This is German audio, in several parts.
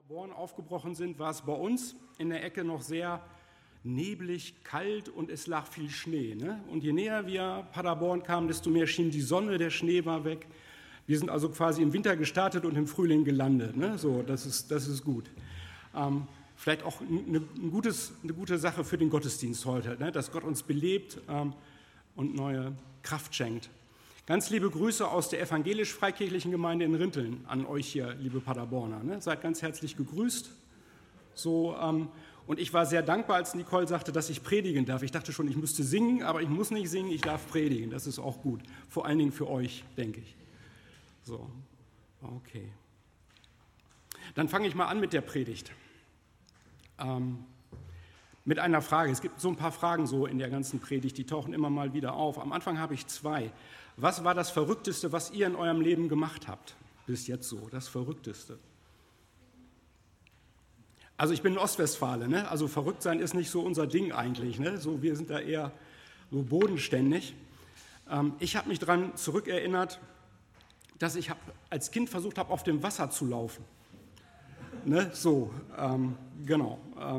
Paderborn aufgebrochen sind, war es bei uns in der Ecke noch sehr neblig, kalt und es lag viel Schnee. Ne? Und je näher wir Paderborn kamen, desto mehr schien die Sonne, der Schnee war weg. Wir sind also quasi im Winter gestartet und im Frühling gelandet. Ne? So, das ist gut. Vielleicht auch eine gute Sache für den Gottesdienst heute, ne? Dass Gott uns belebt und neue Kraft schenkt. Ganz liebe Grüße aus der evangelisch-freikirchlichen Gemeinde in Rinteln an euch hier, liebe Paderborner. Ne? Seid ganz herzlich gegrüßt. So, und ich war sehr dankbar, als Nicole sagte, dass ich predigen darf. Ich dachte schon, ich müsste singen, aber ich muss nicht singen, ich darf predigen. Das ist auch gut. Vor allen Dingen für euch, denke ich. So, okay. Dann fange ich mal an mit der Predigt. Mit einer Frage. Es gibt so ein paar Fragen so in der ganzen Predigt, die tauchen immer mal wieder auf. Am Anfang habe ich zwei. Was war das Verrückteste, was ihr in eurem Leben gemacht habt? Bis jetzt so, das Verrückteste. Also ich bin Ostwestfale, ne? Also verrückt sein ist nicht so unser Ding eigentlich. Ne? So, wir sind da eher so bodenständig. Ich habe mich daran zurückerinnert, dass ich als Kind versucht habe, auf dem Wasser zu laufen. Ne? So, genau.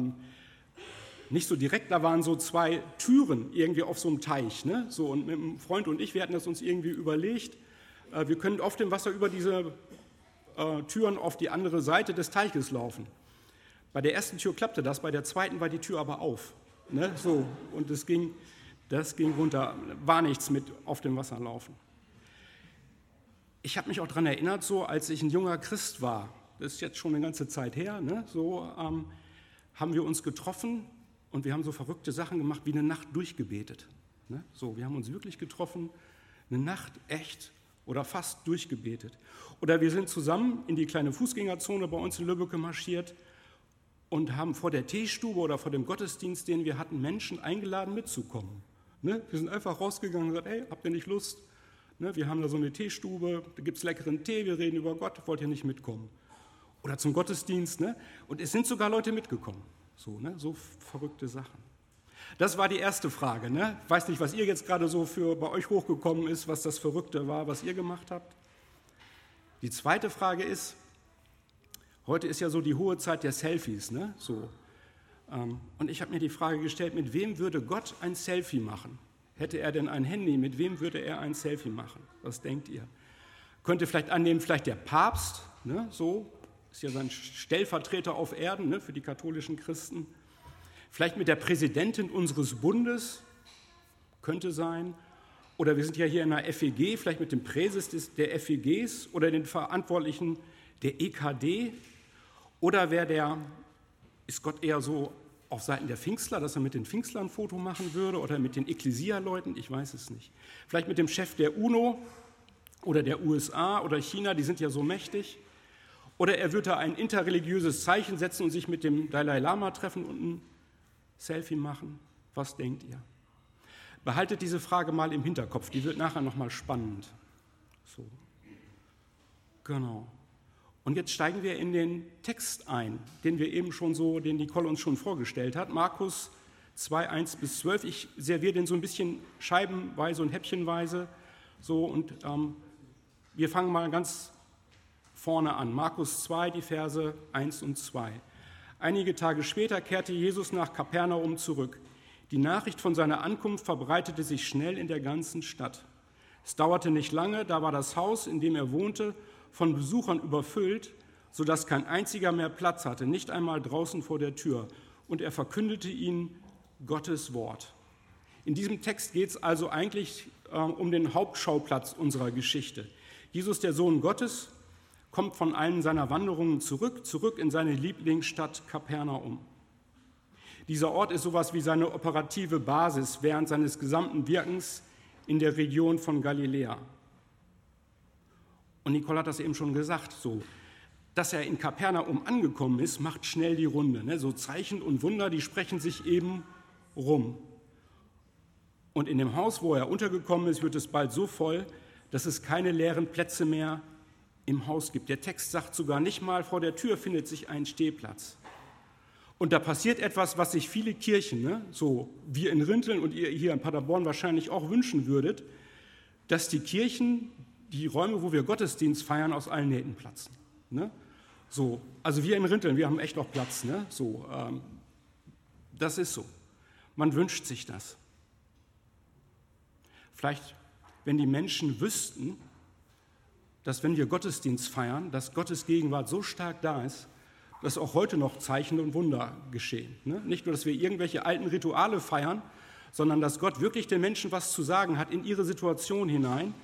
Nicht so direkt, da waren so zwei Türen irgendwie auf so einem Teich. Ne? So, und mit einem Freund und ich, wir hatten das uns irgendwie überlegt, wir können auf dem Wasser über diese Türen auf die andere Seite des Teiches laufen. Bei der ersten Tür klappte das, bei der zweiten war die Tür aber auf. Ne? So, und das ging runter, war nichts mit auf dem Wasser laufen. Ich habe mich auch daran erinnert, so als ich ein junger Christ war, das ist jetzt schon eine ganze Zeit her, ne? So haben wir uns getroffen und wir haben so verrückte Sachen gemacht, wie eine Nacht durchgebetet. Ne? So, wir haben uns wirklich getroffen, eine Nacht echt oder fast durchgebetet. Oder wir sind zusammen in die kleine Fußgängerzone bei uns in Lübbecke marschiert und haben vor der Teestube oder vor dem Gottesdienst, den wir hatten, Menschen eingeladen mitzukommen. Ne? Wir sind einfach rausgegangen und gesagt, hey, habt ihr nicht Lust? Ne? Wir haben da so eine Teestube, da gibt es leckeren Tee, wir reden über Gott, wollt ihr nicht mitkommen? Oder zum Gottesdienst, ne? Und es sind sogar Leute mitgekommen. So, ne? So verrückte Sachen. Das war die erste Frage. Ne? Ich weiß nicht, was ihr jetzt gerade so für bei euch hochgekommen ist, was das Verrückte war, was ihr gemacht habt. Die zweite Frage ist, heute ist ja so die hohe Zeit der Selfies. Ne? So. Und ich habe mir die Frage gestellt, mit wem würde Gott ein Selfie machen? Hätte er denn ein Handy, mit wem würde er ein Selfie machen? Was denkt ihr? Könnte vielleicht annehmen, vielleicht der Papst, ne? So. Ist ja sein Stellvertreter auf Erden, ne, für die katholischen Christen. Vielleicht mit der Präsidentin unseres Bundes, könnte sein. Oder wir sind ja hier in einer FEG, vielleicht mit dem Präses der FEGs oder den Verantwortlichen der EKD. Oder ist Gott eher so auf Seiten der Pfingstler, dass er mit den Pfingstlern ein Foto machen würde oder mit den Ekklesia-Leuten, ich weiß es nicht. Vielleicht mit dem Chef der UNO oder der USA oder China, die sind ja so mächtig. Oder er würde ein interreligiöses Zeichen setzen und sich mit dem Dalai Lama treffen und ein Selfie machen. Was denkt ihr? Behaltet diese Frage mal im Hinterkopf, die wird nachher nochmal spannend. So. Genau. Und jetzt steigen wir in den Text ein, den Nicole uns schon vorgestellt hat. Markus 2, 1-12. Ich serviere den so ein bisschen scheibenweise und häppchenweise. So, und wir fangen mal ganz vorne an. Markus 2, die Verse 1 und 2. Einige Tage später kehrte Jesus nach Kapernaum zurück. Die Nachricht von seiner Ankunft verbreitete sich schnell in der ganzen Stadt. Es dauerte nicht lange, da war das Haus, in dem er wohnte, von Besuchern überfüllt, sodass kein einziger mehr Platz hatte, nicht einmal draußen vor der Tür. Und er verkündete ihnen Gottes Wort. In diesem Text geht es also eigentlich um den Hauptschauplatz unserer Geschichte. Jesus, der Sohn Gottes, kommt von einen seiner Wanderungen zurück in seine Lieblingsstadt Kapernaum. Dieser Ort ist sowas wie seine operative Basis während seines gesamten Wirkens in der Region von Galiläa. Und Nicole hat das eben schon gesagt, so, dass er in Kapernaum angekommen ist, macht schnell die Runde. Ne? So Zeichen und Wunder, die sprechen sich eben rum. Und in dem Haus, wo er untergekommen ist, wird es bald so voll, dass es keine leeren Plätze mehr im Haus gibt. Der Text sagt sogar, nicht mal vor der Tür findet sich ein Stehplatz. Und da passiert etwas, was sich viele Kirchen, ne, so wir in Rinteln und ihr hier in Paderborn wahrscheinlich auch wünschen würdet, dass die Kirchen, die Räume, wo wir Gottesdienst feiern, aus allen Nähten platzen. Ne? So, also wir in Rinteln, wir haben echt noch Platz, ne? So, das ist so. Man wünscht sich das. Vielleicht, wenn die Menschen wüssten, dass wenn wir Gottesdienst feiern, dass Gottes Gegenwart so stark da ist, dass auch heute noch Zeichen und Wunder geschehen. Ne? Nicht nur, dass wir irgendwelche alten Rituale feiern, sondern dass Gott wirklich den Menschen was zu sagen hat in ihre Situation hinein.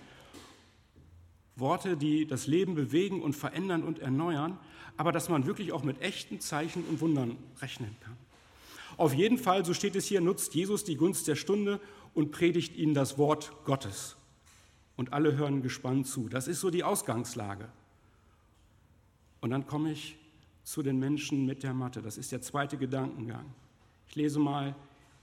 Worte, die das Leben bewegen und verändern und erneuern, aber dass man wirklich auch mit echten Zeichen und Wundern rechnen kann. Auf jeden Fall, so steht es hier, nutzt Jesus die Gunst der Stunde und predigt ihnen das Wort Gottes. Und alle hören gespannt zu. Das ist so die Ausgangslage. Und dann komme ich zu den Menschen mit der Matte. Das ist der zweite Gedankengang. Ich lese mal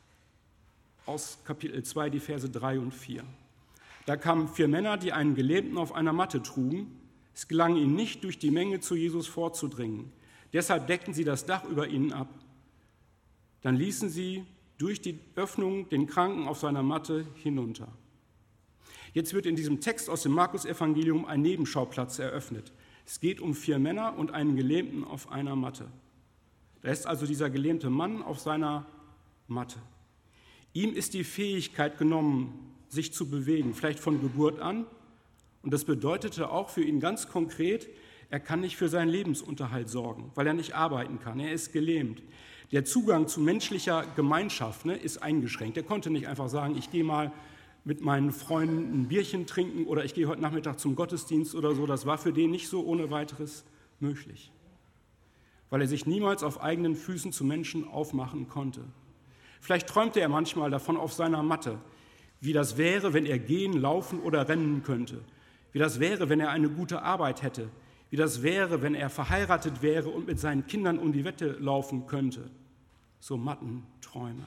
aus Kapitel 2 die Verse 3 und 4. Da kamen 4 Männer, die einen Gelähmten auf einer Matte trugen. Es gelang ihnen nicht, durch die Menge zu Jesus vorzudringen. Deshalb deckten sie das Dach über ihnen ab. Dann ließen sie durch die Öffnung den Kranken auf seiner Matte hinunter. Jetzt wird in diesem Text aus dem Markus-Evangelium ein Nebenschauplatz eröffnet. Es geht um 4 Männer und einen Gelähmten auf einer Matte. Da ist also dieser gelähmte Mann auf seiner Matte. Ihm ist die Fähigkeit genommen, sich zu bewegen, vielleicht von Geburt an. Und das bedeutete auch für ihn ganz konkret, er kann nicht für seinen Lebensunterhalt sorgen, weil er nicht arbeiten kann. Er ist gelähmt. Der Zugang zu menschlicher Gemeinschaft ist eingeschränkt. Er konnte nicht einfach sagen, ich gehe mal mit meinen Freunden ein Bierchen trinken oder ich gehe heute Nachmittag zum Gottesdienst oder so. Das war für den nicht so ohne weiteres möglich, weil er sich niemals auf eigenen Füßen zu Menschen aufmachen konnte. Vielleicht träumte er manchmal davon auf seiner Matte, wie das wäre, wenn er gehen, laufen oder rennen könnte, wie das wäre, wenn er eine gute Arbeit hätte, wie das wäre, wenn er verheiratet wäre und mit seinen Kindern um die Wette laufen könnte. So Mattenträume.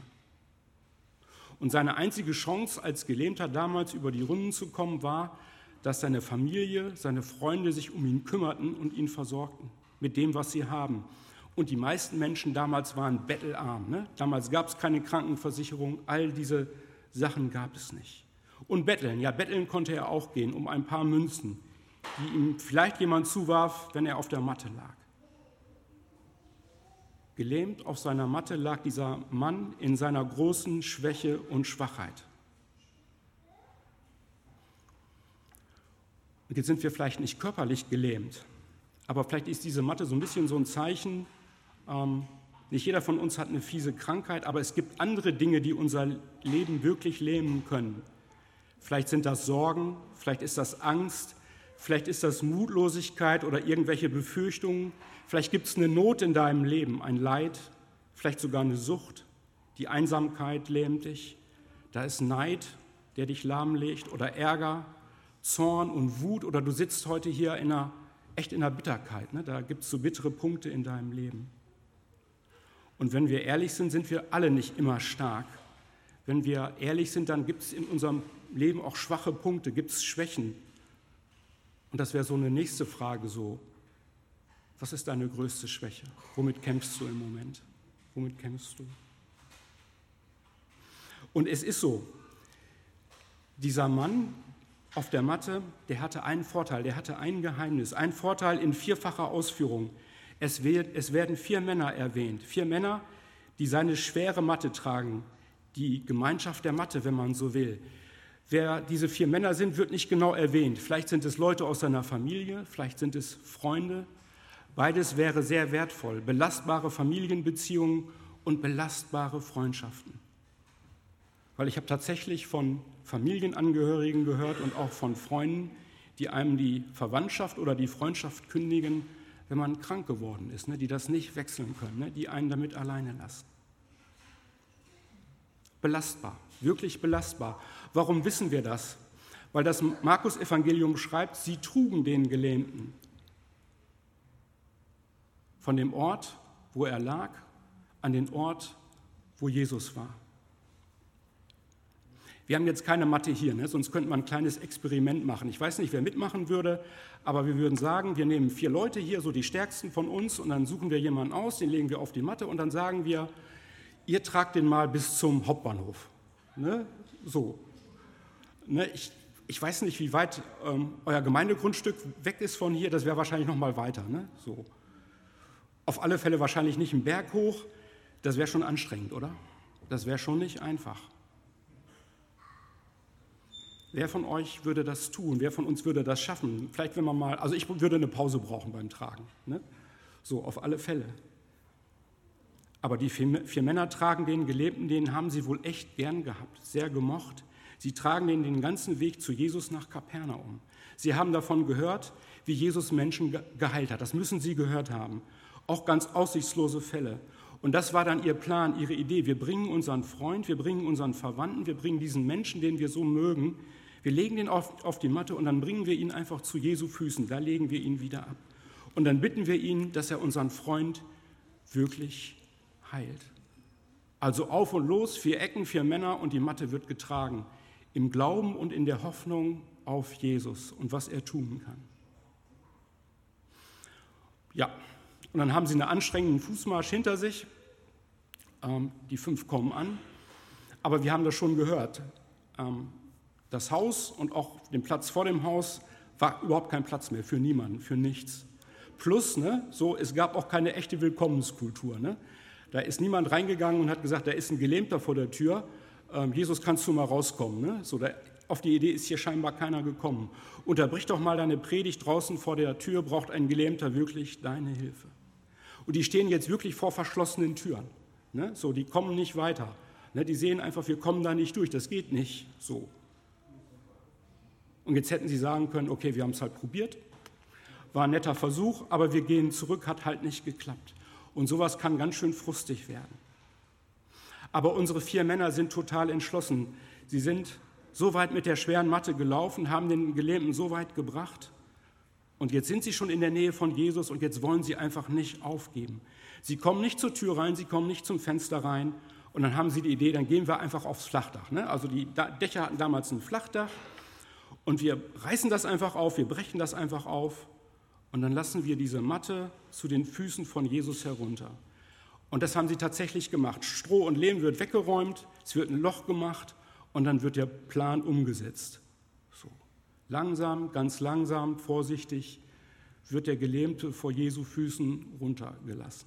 Und seine einzige Chance als Gelähmter damals über die Runden zu kommen war, dass seine Familie, seine Freunde sich um ihn kümmerten und ihn versorgten mit dem, was sie haben. Und die meisten Menschen damals waren bettelarm. Ne? Damals gab es keine Krankenversicherung, all diese Sachen gab es nicht. Und betteln, ja, betteln konnte er auch gehen um ein paar Münzen, die ihm vielleicht jemand zuwarf, wenn er auf der Matte lag. Gelähmt auf seiner Matte lag dieser Mann in seiner großen Schwäche und Schwachheit. Und jetzt sind wir vielleicht nicht körperlich gelähmt, aber vielleicht ist diese Matte so ein bisschen so ein Zeichen, nicht jeder von uns hat eine fiese Krankheit, aber es gibt andere Dinge, die unser Leben wirklich lähmen können. Vielleicht sind das Sorgen, vielleicht ist das Angst, vielleicht ist das Mutlosigkeit oder irgendwelche Befürchtungen. Vielleicht gibt es eine Not in deinem Leben, ein Leid, vielleicht sogar eine Sucht. Die Einsamkeit lähmt dich. Da ist Neid, der dich lahmlegt oder Ärger, Zorn und Wut. Oder du sitzt heute hier echt in der Bitterkeit. Ne? Da gibt es so bittere Punkte in deinem Leben. Und wenn wir ehrlich sind, sind wir alle nicht immer stark. Wenn wir ehrlich sind, dann gibt es in unserem Leben auch schwache Punkte, gibt es Schwächen. Und das wäre so eine nächste Frage so. Was ist deine größte Schwäche? Womit kämpfst du im Moment? Womit kämpfst du? Und es ist so, dieser Mann auf der Matte, der hatte einen Vorteil, der hatte ein Geheimnis, ein Vorteil in 4-facher Ausführung. Es werden 4 Männer erwähnt, 4 Männer, die seine schwere Matte tragen, die Gemeinschaft der Matte, wenn man so will. Wer diese 4 Männer sind, wird nicht genau erwähnt. Vielleicht sind es Leute aus seiner Familie, vielleicht sind es Freunde. Beides wäre sehr wertvoll, belastbare Familienbeziehungen und belastbare Freundschaften. Weil ich habe tatsächlich von Familienangehörigen gehört und auch von Freunden, die einem die Verwandtschaft oder die Freundschaft kündigen, wenn man krank geworden ist, die das nicht wechseln können, die einen damit alleine lassen. Belastbar, wirklich belastbar. Warum wissen wir das? Weil das Markus-Evangelium schreibt, sie trugen den Gelähmten von dem Ort, wo er lag, an den Ort, wo Jesus war. Wir haben jetzt keine Matte hier, sonst könnte man ein kleines Experiment machen. Ich weiß nicht, wer mitmachen würde, aber wir würden sagen, wir nehmen 4 Leute hier, so die stärksten von uns, und dann suchen wir jemanden aus, den legen wir auf die Matte und dann sagen wir, ihr tragt den mal bis zum Hauptbahnhof. So. Ich weiß nicht, wie weit euer Gemeindegrundstück weg ist von hier, das wäre wahrscheinlich noch mal weiter. So. Auf alle Fälle wahrscheinlich nicht einen Berg hoch. Das wäre schon anstrengend, oder? Das wäre schon nicht einfach. Wer von euch würde das tun? Wer von uns würde das schaffen? Vielleicht, wenn man mal, also ich würde eine Pause brauchen beim Tragen. Ne? So, auf alle Fälle. Aber die 4 Männer tragen den Gelähmten, den haben sie wohl echt gern gehabt, sehr gemocht. Sie tragen den ganzen Weg zu Jesus nach Kapernaum. Sie haben davon gehört, wie Jesus Menschen geheilt hat. Das müssen sie gehört haben. Auch ganz aussichtslose Fälle. Und das war dann ihr Plan, ihre Idee. Wir bringen unseren Freund, wir bringen unseren Verwandten, wir bringen diesen Menschen, den wir so mögen, wir legen den auf die Matte und dann bringen wir ihn einfach zu Jesu Füßen. Da legen wir ihn wieder ab. Und dann bitten wir ihn, dass er unseren Freund wirklich heilt. Also auf und los, 4 Ecken, 4 Männer und die Matte wird getragen. Im Glauben und in der Hoffnung auf Jesus und was er tun kann. Ja, und dann haben sie einen anstrengenden Fußmarsch hinter sich. Die 5 kommen an. Aber wir haben das schon gehört. Das Haus und auch den Platz vor dem Haus war überhaupt kein Platz mehr für niemanden, für nichts. Plus, es gab auch keine echte Willkommenskultur. Ne? Da ist niemand reingegangen und hat gesagt, da ist ein Gelähmter vor der Tür, Jesus, kannst du mal rauskommen. Ne? Auf die Idee ist hier scheinbar keiner gekommen. Unterbrich doch mal deine Predigt draußen vor der Tür, braucht ein Gelähmter wirklich deine Hilfe. Und die stehen jetzt wirklich vor verschlossenen Türen. Ne? So, die kommen nicht weiter. Ne? Die sehen einfach, wir kommen da nicht durch, das geht nicht so. Und jetzt hätten sie sagen können, okay, wir haben es halt probiert, war ein netter Versuch, aber wir gehen zurück, hat halt nicht geklappt. Und sowas kann ganz schön frustig werden. Aber unsere 4 Männer sind total entschlossen. Sie sind so weit mit der schweren Matte gelaufen, haben den Gelähmten so weit gebracht. Und jetzt sind sie schon in der Nähe von Jesus und jetzt wollen sie einfach nicht aufgeben. Sie kommen nicht zur Tür rein, sie kommen nicht zum Fenster rein. Und dann haben sie die Idee, dann gehen wir einfach aufs Flachdach. Ne? Also die Dächer hatten damals ein Flachdach. Und wir reißen das einfach auf, wir brechen das einfach auf. Und dann lassen wir diese Matte zu den Füßen von Jesus herunter. Und das haben sie tatsächlich gemacht. Stroh und Lehm wird weggeräumt, es wird ein Loch gemacht und dann wird der Plan umgesetzt. So. Langsam, ganz langsam, vorsichtig wird der Gelähmte vor Jesu Füßen runtergelassen.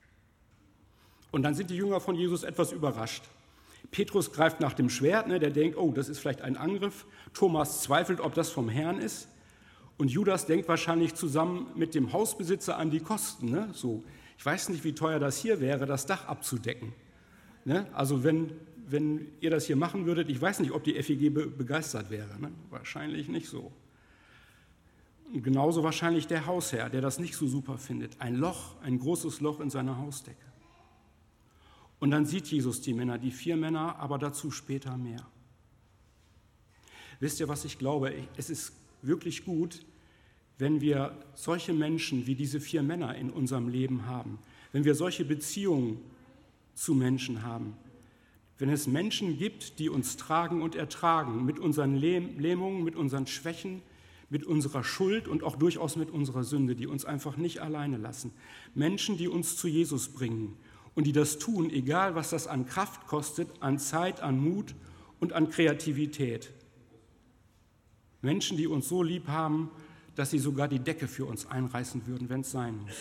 Und dann sind die Jünger von Jesus etwas überrascht. Petrus greift nach dem Schwert, der denkt, oh, das ist vielleicht ein Angriff. Thomas zweifelt, ob das vom Herrn ist. Und Judas denkt wahrscheinlich zusammen mit dem Hausbesitzer an die Kosten. So, ich weiß nicht, wie teuer das hier wäre, das Dach abzudecken. Also wenn ihr das hier machen würdet, ich weiß nicht, ob die FEG begeistert wäre. Wahrscheinlich nicht so. Und genauso wahrscheinlich der Hausherr, der das nicht so super findet. Ein Loch, ein großes Loch in seiner Hausdecke. Und dann sieht Jesus die Männer, die 4 Männer, aber dazu später mehr. Wisst ihr, was ich glaube? Es ist wirklich gut, wenn wir solche Menschen wie diese 4 Männer in unserem Leben haben, wenn wir solche Beziehungen zu Menschen haben, wenn es Menschen gibt, die uns tragen und ertragen, mit unseren Lähmungen, mit unseren Schwächen, mit unserer Schuld und auch durchaus mit unserer Sünde, die uns einfach nicht alleine lassen. Menschen, die uns zu Jesus bringen und die das tun, egal was das an Kraft kostet, an Zeit, an Mut und an Kreativität. Menschen, die uns so lieb haben, dass sie sogar die Decke für uns einreißen würden, wenn es sein muss.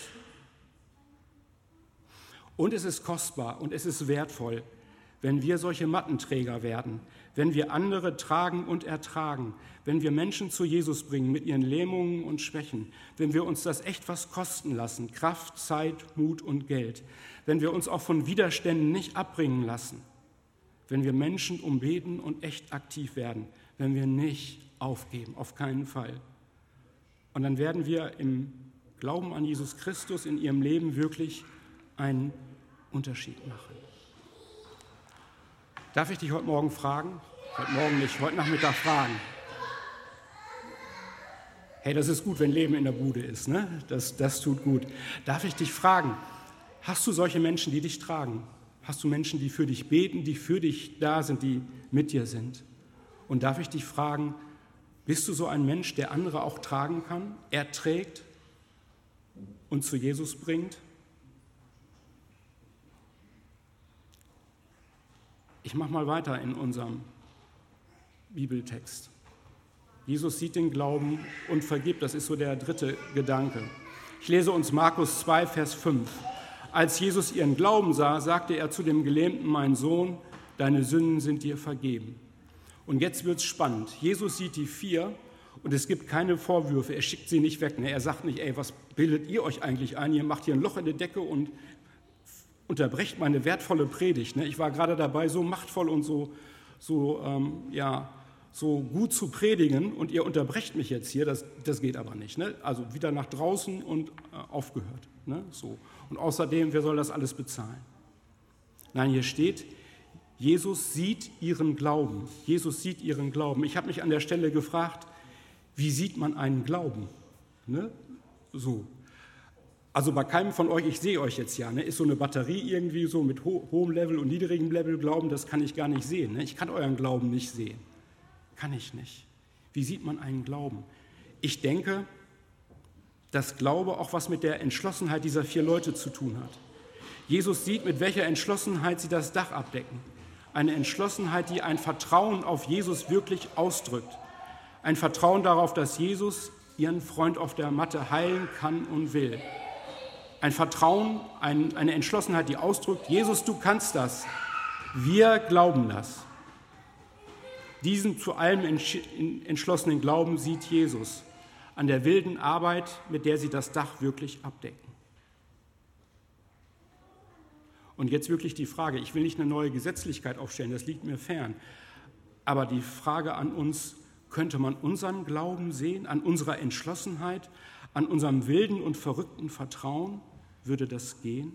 Und es ist kostbar und es ist wertvoll, wenn wir solche Mattenträger werden, wenn wir andere tragen und ertragen, wenn wir Menschen zu Jesus bringen mit ihren Lähmungen und Schwächen, wenn wir uns das echt was kosten lassen, Kraft, Zeit, Mut und Geld, wenn wir uns auch von Widerständen nicht abbringen lassen, wenn wir Menschen umbeten und echt aktiv werden, wenn wir nicht aufgeben, auf keinen Fall. Und dann werden wir im Glauben an Jesus Christus in ihrem Leben wirklich einen Unterschied machen. Darf ich dich heute Morgen fragen? Heute Morgen nicht, heute Nachmittag fragen. Hey, das ist gut, wenn Leben in der Bude ist, ne? Das tut gut. Darf ich dich fragen, hast du solche Menschen, die dich tragen? Hast du Menschen, die für dich beten, die für dich da sind, die mit dir sind? Und darf ich dich fragen, bist du so ein Mensch, der andere auch tragen kann? Er trägt und zu Jesus bringt? Ich mache mal weiter in unserem Bibeltext. Jesus sieht den Glauben und vergibt, das ist so der dritte Gedanke. Ich lese uns Markus 2, Vers 5. Als Jesus ihren Glauben sah, sagte er zu dem Gelähmten: Mein Sohn, deine Sünden sind dir vergeben. Und jetzt wird es spannend. Jesus sieht die 4 und es gibt keine Vorwürfe. Er schickt sie nicht weg. Er sagt nicht: Ey, was bildet ihr euch eigentlich ein? Ihr macht hier ein Loch in der Decke und unterbrecht meine wertvolle Predigt. Ich war gerade dabei, so machtvoll und so gut zu predigen und ihr unterbrecht mich jetzt hier. Das geht aber nicht. Also wieder nach draußen und aufgehört. So. Und außerdem, wer soll das alles bezahlen? Nein, hier steht: Jesus sieht ihren Glauben. Jesus sieht ihren Glauben. Ich habe mich an der Stelle gefragt, wie sieht man einen Glauben? So. Also bei keinem von euch, ich sehe euch jetzt ja, ist so eine Batterie irgendwie so mit hohem Level und niedrigem Level Glauben, das kann ich gar nicht sehen. Ich kann euren Glauben nicht sehen. Kann ich nicht. Wie sieht man einen Glauben? Ich denke, dass Glaube auch was mit der Entschlossenheit dieser 4 Leute zu tun hat. Jesus sieht, mit welcher Entschlossenheit sie das Dach abdecken. Eine Entschlossenheit, die ein Vertrauen auf Jesus wirklich ausdrückt. Ein Vertrauen darauf, dass Jesus ihren Freund auf der Matte heilen kann und will. Ein Vertrauen, eine Entschlossenheit, die ausdrückt: Jesus, du kannst das. Wir glauben das. Diesen zu allem entschlossenen Glauben sieht Jesus an der wilden Arbeit, mit der sie das Dach wirklich abdecken. Und jetzt wirklich die Frage: Ich will nicht eine neue Gesetzlichkeit aufstellen, das liegt mir fern. Aber die Frage an uns: Könnte man unseren Glauben sehen, an unserer Entschlossenheit, an unserem wilden und verrückten Vertrauen? Würde das gehen?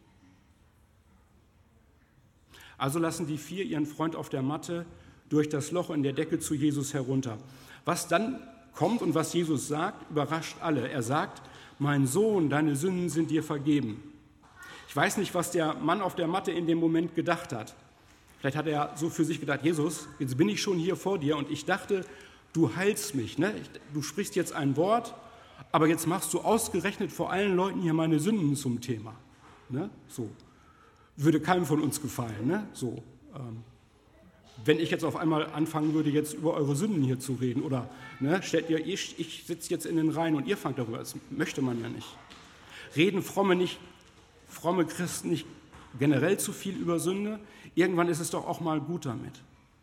Also lassen die 4 ihren Freund auf der Matte durch das Loch in der Decke zu Jesus herunter. Was dann kommt und was Jesus sagt, überrascht alle. Er sagt: Mein Sohn, deine Sünden sind dir vergeben. Ich weiß nicht, was der Mann auf der Matte in dem Moment gedacht hat. Vielleicht hat er so für sich gedacht: Jesus, jetzt bin ich schon hier vor dir und ich dachte, du heilst mich. Du sprichst jetzt ein Wort, aber jetzt machst du ausgerechnet vor allen Leuten hier meine Sünden zum Thema. So. Würde keinem von uns gefallen. So. Wenn ich jetzt auf einmal anfangen würde, jetzt über eure Sünden hier zu reden, oder stellt ihr, ich sitze jetzt in den Reihen und ihr fangt darüber, das möchte man ja nicht. Reden fromme Christen nicht generell zu viel über Sünde? Irgendwann ist es doch auch mal gut damit.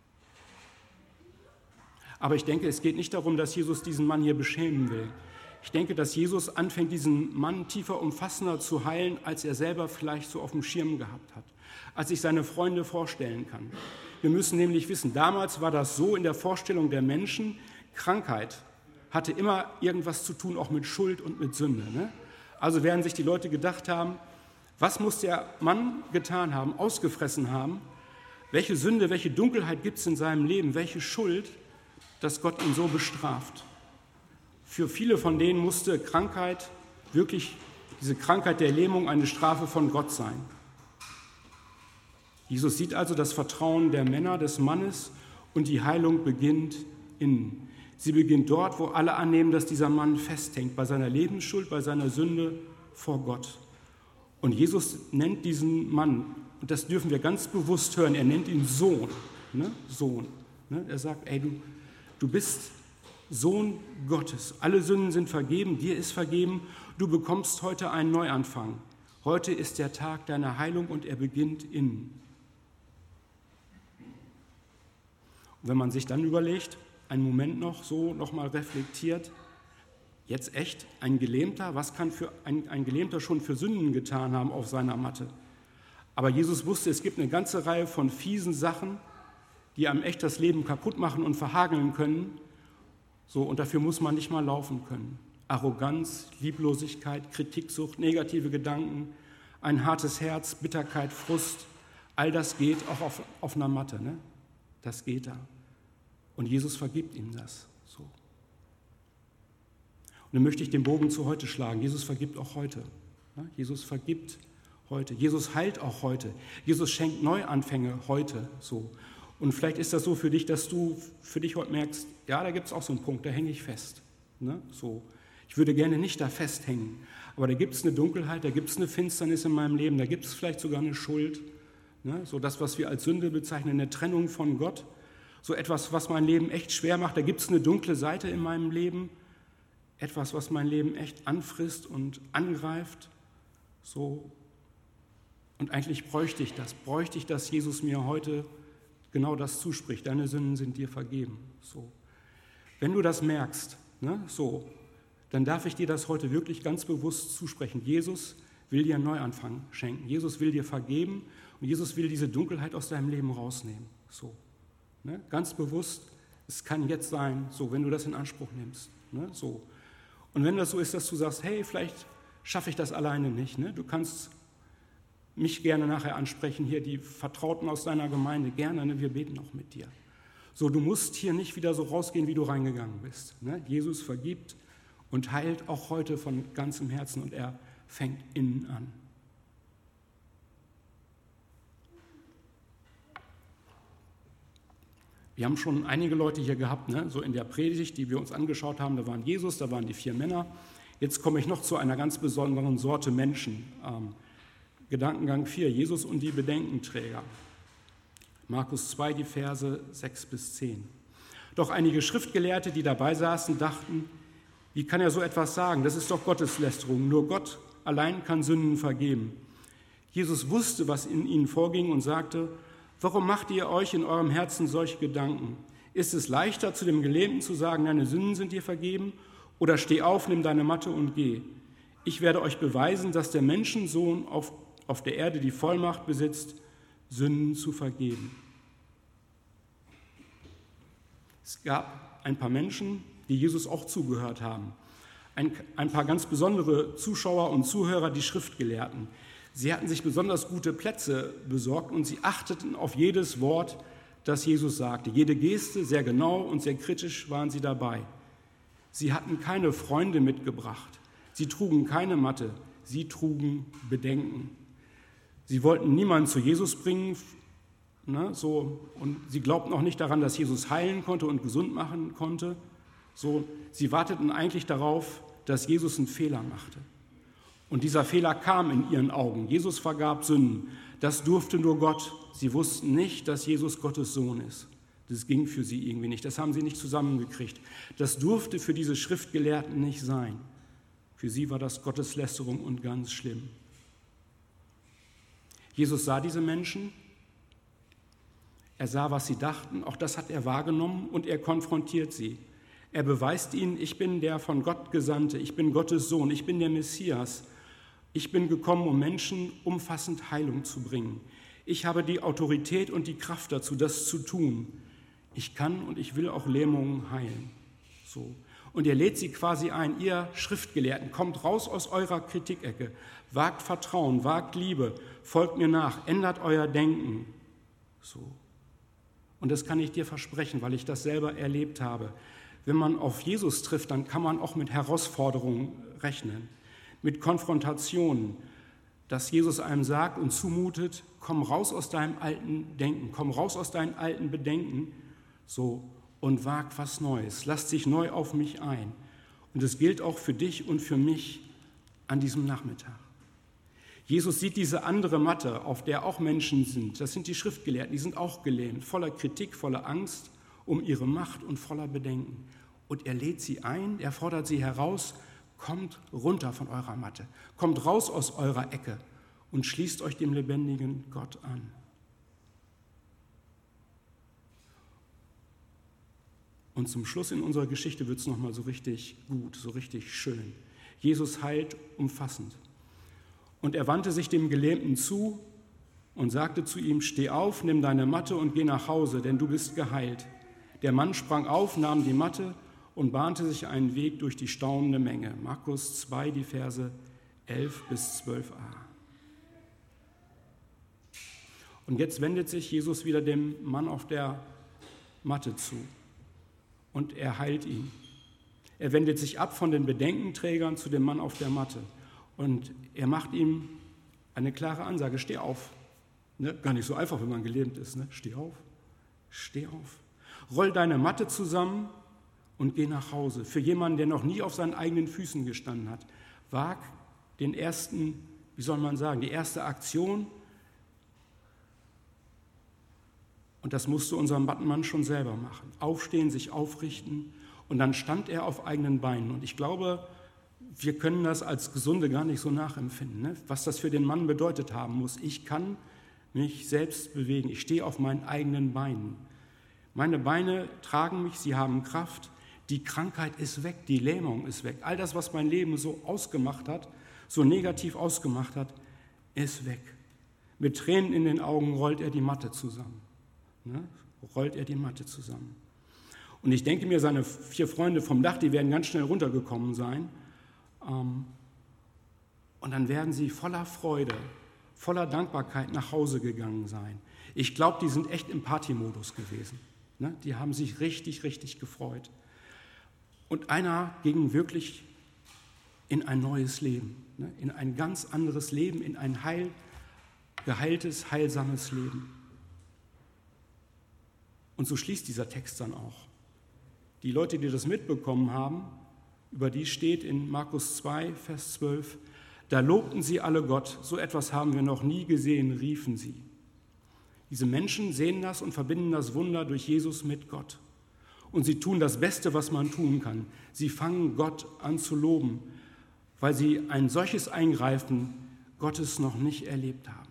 Aber ich denke, es geht nicht darum, dass Jesus diesen Mann hier beschämen will. Ich denke, dass Jesus anfängt, diesen Mann tiefer, umfassender zu heilen, als er selber vielleicht so auf dem Schirm gehabt hat, als sich seine Freunde vorstellen kann. Wir müssen nämlich wissen, damals war das so in der Vorstellung der Menschen: Krankheit hatte immer irgendwas zu tun, auch mit Schuld und mit Sünde. Also werden sich die Leute gedacht haben: Was muss der Mann getan haben, ausgefressen haben? Welche Sünde, welche Dunkelheit gibt es in seinem Leben? Welche Schuld, dass Gott ihn so bestraft? Für viele von denen musste Krankheit, wirklich diese Krankheit der Lähmung, eine Strafe von Gott sein. Jesus sieht also das Vertrauen der Männer, des Mannes, und die Heilung beginnt innen. Sie beginnt dort, wo alle annehmen, dass dieser Mann festhängt, bei seiner Lebensschuld, bei seiner Sünde vor Gott. Und Jesus nennt diesen Mann, und das dürfen wir ganz bewusst hören, er nennt ihn Sohn. Sohn. Er sagt: Ey, du bist Sohn Gottes. Alle Sünden sind vergeben, dir ist vergeben. Du bekommst heute einen Neuanfang. Heute ist der Tag deiner Heilung und er beginnt innen. Und wenn man sich dann überlegt, einen Moment noch mal reflektiert, jetzt echt, ein Gelähmter, was kann ein Gelähmter schon für Sünden getan haben auf seiner Matte? Aber Jesus wusste, es gibt eine ganze Reihe von fiesen Sachen, die einem echt das Leben kaputt machen und verhageln können. So, und dafür muss man nicht mal laufen können. Arroganz, Lieblosigkeit, Kritiksucht, negative Gedanken, ein hartes Herz, Bitterkeit, Frust, all das geht auch auf einer Matte. Das geht da. Und Jesus vergibt ihm das. So. Und dann möchte ich den Bogen zu heute schlagen. Jesus vergibt auch heute. Jesus vergibt heute. Jesus heilt auch heute. Jesus schenkt Neuanfänge heute. So. Und vielleicht ist das so für dich, dass du für dich heute merkst, ja, da gibt es auch so einen Punkt, da hänge ich fest. So. Ich würde gerne nicht da festhängen, aber da gibt es eine Dunkelheit, da gibt es eine Finsternis in meinem Leben, da gibt es vielleicht sogar eine Schuld. So das, was wir als Sünde bezeichnen, eine Trennung von Gott. So etwas, was mein Leben echt schwer macht. Da gibt es eine dunkle Seite in meinem Leben. Etwas, was mein Leben echt anfrisst und angreift. So. Und eigentlich bräuchte ich dass Jesus mir heute genau das zuspricht. Deine Sünden sind dir vergeben. So. Wenn du das merkst, ne, so, dann darf ich dir das heute wirklich ganz bewusst zusprechen. Jesus will dir einen Neuanfang schenken. Jesus will dir vergeben und Jesus will diese Dunkelheit aus deinem Leben rausnehmen. So, ne, ganz bewusst, es kann jetzt sein, so, wenn du das in Anspruch nimmst. Ne, so. Und wenn das so ist, dass du sagst, hey, vielleicht schaffe ich das alleine nicht. Ne? Du kannst mich gerne nachher ansprechen, hier die Vertrauten aus deiner Gemeinde, gerne, ne? Wir beten auch mit dir. So, du musst hier nicht wieder so rausgehen, wie du reingegangen bist. Ne? Jesus vergibt und heilt auch heute von ganzem Herzen und er fängt innen an. Wir haben schon einige Leute hier gehabt, ne? So in der Predigt, die wir uns angeschaut haben, da waren Jesus, da waren die 4 Männer. Jetzt komme ich noch zu einer ganz besonderen Sorte Menschen. Gedankengang 4, Jesus und die Bedenkenträger. Markus 2, die Verse 6 bis 10. Doch einige Schriftgelehrte, die dabei saßen, dachten, wie kann er so etwas sagen? Das ist doch Gotteslästerung. Nur Gott allein kann Sünden vergeben. Jesus wusste, was in ihnen vorging und sagte, warum macht ihr euch in eurem Herzen solche Gedanken? Ist es leichter, zu dem Gelähmten zu sagen, deine Sünden sind dir vergeben? Oder steh auf, nimm deine Matte und geh. Ich werde euch beweisen, dass der Menschensohn auf der Erde die Vollmacht besitzt, Sünden zu vergeben. Es gab ein paar Menschen, die Jesus auch zugehört haben. Ein paar ganz besondere Zuschauer und Zuhörer, die Schriftgelehrten. Sie hatten sich besonders gute Plätze besorgt und sie achteten auf jedes Wort, das Jesus sagte. Jede Geste, sehr genau und sehr kritisch waren sie dabei. Sie hatten keine Freunde mitgebracht. Sie trugen keine Matte. Sie trugen Bedenken. Sie wollten niemanden zu Jesus bringen, ne, so, und sie glaubten auch nicht daran, dass Jesus heilen konnte und gesund machen konnte. So, sie warteten eigentlich darauf, dass Jesus einen Fehler machte. Und dieser Fehler kam in ihren Augen. Jesus vergab Sünden. Das durfte nur Gott. Sie wussten nicht, dass Jesus Gottes Sohn ist. Das ging für sie irgendwie nicht. Das haben sie nicht zusammengekriegt. Das durfte für diese Schriftgelehrten nicht sein. Für sie war das Gotteslästerung und ganz schlimm. Jesus sah diese Menschen, er sah, was sie dachten, auch das hat er wahrgenommen und er konfrontiert sie. Er beweist ihnen, ich bin der von Gott Gesandte, ich bin Gottes Sohn, ich bin der Messias. Ich bin gekommen, um Menschen umfassend Heilung zu bringen. Ich habe die Autorität und die Kraft dazu, das zu tun. Ich kann und ich will auch Lähmungen heilen. So. Und er lädt sie quasi ein, ihr Schriftgelehrten, kommt raus aus eurer Kritikecke, wagt Vertrauen, wagt Liebe, folgt mir nach, ändert euer Denken. So. Und das kann ich dir versprechen, weil ich das selber erlebt habe. Wenn man auf Jesus trifft, dann kann man auch mit Herausforderungen rechnen, mit Konfrontationen, dass Jesus einem sagt und zumutet, komm raus aus deinem alten Denken, komm raus aus deinen alten Bedenken, so, und wag was Neues. Lass dich neu auf mich ein. Und es gilt auch für dich und für mich an diesem Nachmittag. Jesus sieht diese andere Matte, auf der auch Menschen sind. Das sind die Schriftgelehrten, die sind auch gelähmt, voller Kritik, voller Angst um ihre Macht und voller Bedenken. Und er lädt sie ein, er fordert sie heraus, kommt runter von eurer Matte, kommt raus aus eurer Ecke und schließt euch dem lebendigen Gott an. Und zum Schluss in unserer Geschichte wird es nochmal so richtig gut, so richtig schön. Jesus heilt umfassend. Und er wandte sich dem Gelähmten zu und sagte zu ihm, steh auf, nimm deine Matte und geh nach Hause, denn du bist geheilt. Der Mann sprang auf, nahm die Matte und bahnte sich einen Weg durch die staunende Menge. Markus 2, die Verse 11 bis 12a. Und jetzt wendet sich Jesus wieder dem Mann auf der Matte zu. Und er heilt ihn. Er wendet sich ab von den Bedenkenträgern zu dem Mann auf der Matte. Und er macht ihm eine klare Ansage, steh auf. Ne? Gar nicht so einfach, wenn man gelähmt ist. Ne? Steh auf, steh auf. Roll deine Matte zusammen und geh nach Hause. Für jemanden, der noch nie auf seinen eigenen Füßen gestanden hat, wag den ersten, wie soll man sagen, die erste Aktion. Und das musste unser Mann schon selber machen. Aufstehen, sich aufrichten und dann stand er auf eigenen Beinen. Und ich glaube, wir können das als Gesunde gar nicht so nachempfinden, ne? Was das für den Mann bedeutet haben muss. Ich kann mich selbst bewegen, ich stehe auf meinen eigenen Beinen. Meine Beine tragen mich, sie haben Kraft, die Krankheit ist weg, die Lähmung ist weg. All das, was mein Leben so ausgemacht hat, so negativ ausgemacht hat, ist weg. Mit Tränen in den Augen rollt er die Matte zusammen. Ne? Rollt er die Matte zusammen. Und ich denke mir, seine 4 Freunde vom Dach, die werden ganz schnell runtergekommen sein. Und dann werden sie voller Freude, voller Dankbarkeit nach Hause gegangen sein. Ich glaube, die sind echt im Partymodus gewesen. Ne? Die haben sich richtig, richtig gefreut. Und einer ging wirklich in ein neues Leben, ne? In ein ganz anderes Leben, in ein geheiltes, heilsames Leben. Und so schließt dieser Text dann auch. Die Leute, die das mitbekommen haben, über die steht in Markus 2, Vers 12, da lobten sie alle Gott, so etwas haben wir noch nie gesehen, riefen sie. Diese Menschen sehen das und verbinden das Wunder durch Jesus mit Gott. Und sie tun das Beste, was man tun kann. Sie fangen Gott an zu loben, weil sie ein solches Eingreifen Gottes noch nicht erlebt haben.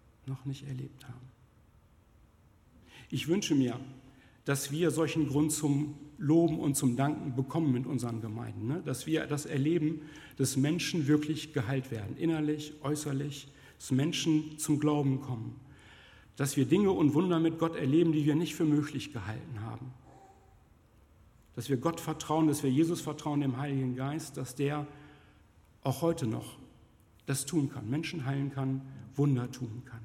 Ich wünsche mir, dass wir solchen Grund zum Loben und zum Danken bekommen in unseren Gemeinden, ne? Dass wir das erleben, dass Menschen wirklich geheilt werden, innerlich, äußerlich, dass Menschen zum Glauben kommen, dass wir Dinge und Wunder mit Gott erleben, die wir nicht für möglich gehalten haben, dass wir Gott vertrauen, dass wir Jesus vertrauen, dem Heiligen Geist, dass der auch heute noch das tun kann, Menschen heilen kann, Wunder tun kann.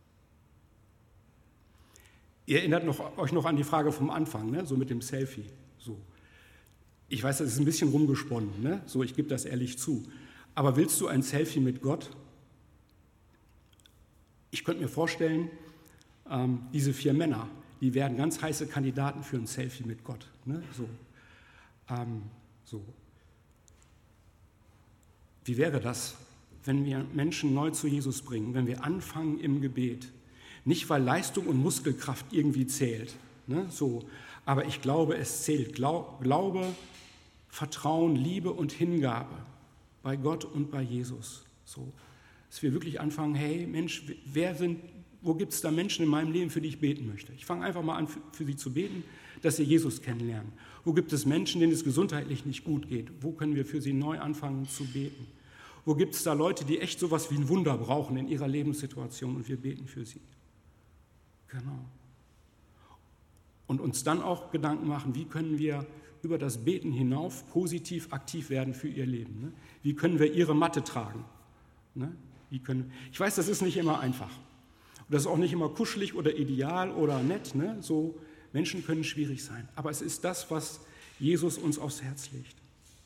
Ihr erinnert euch noch an die Frage vom Anfang, ne? So mit dem Selfie. So. Ich weiß, das ist ein bisschen rumgesponnen, ne? So, ich gebe das ehrlich zu. Aber willst du ein Selfie mit Gott? Ich könnte mir vorstellen, diese 4 Männer, die werden ganz heiße Kandidaten für ein Selfie mit Gott. Ne? So. Wie wäre das, wenn wir Menschen neu zu Jesus bringen, wenn wir anfangen im Gebet? Nicht, weil Leistung und Muskelkraft irgendwie zählt, ne? So. Aber ich glaube, es zählt Glaube, Vertrauen, Liebe und Hingabe bei Gott und bei Jesus. So. Dass wir wirklich anfangen, hey Mensch, wo gibt es da Menschen in meinem Leben, für die ich beten möchte? Ich fange einfach mal an, für sie zu beten, dass sie Jesus kennenlernen. Wo gibt es Menschen, denen es gesundheitlich nicht gut geht? Wo können wir für sie neu anfangen zu beten? Wo gibt es da Leute, die echt sowas wie ein Wunder brauchen in ihrer Lebenssituation und wir beten für sie? Genau. Und uns dann auch Gedanken machen, wie können wir über das Beten hinauf positiv aktiv werden für ihr Leben? Ne? Wie können wir ihre Matte tragen? Ne? Ich weiß, das ist nicht immer einfach. Und das ist auch nicht immer kuschelig oder ideal oder nett. Ne? So, Menschen können schwierig sein. Aber es ist das, was Jesus uns aufs Herz legt.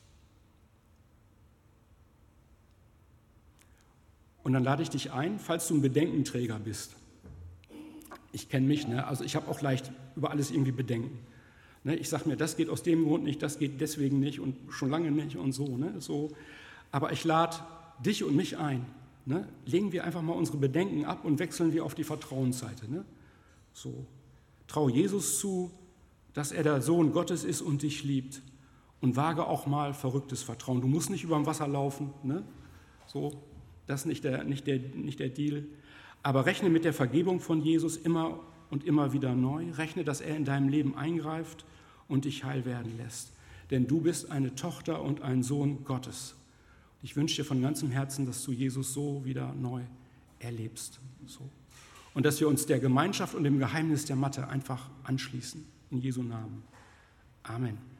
Und dann lade ich dich ein, falls du ein Bedenkenträger bist. Ich kenne mich, ne? Also ich habe auch leicht über alles irgendwie Bedenken. Ne? Ich sage mir, das geht aus dem Grund nicht, das geht deswegen nicht und schon lange nicht und so. Ne? So. Aber ich lade dich und mich ein. Ne? Legen wir einfach mal unsere Bedenken ab und wechseln wir auf die Vertrauensseite. Ne? So. Trau Jesus zu, dass er der Sohn Gottes ist und dich liebt. Und wage auch mal verrücktes Vertrauen. Du musst nicht über dem Wasser laufen. Ne? So. Das ist nicht der Deal. Aber rechne mit der Vergebung von Jesus immer und immer wieder neu. Rechne, dass er in deinem Leben eingreift und dich heil werden lässt. Denn du bist eine Tochter und ein Sohn Gottes. Ich wünsche dir von ganzem Herzen, dass du Jesus so wieder neu erlebst. So. Und dass wir uns der Gemeinschaft und dem Geheimnis der Matte einfach anschließen. In Jesu Namen. Amen.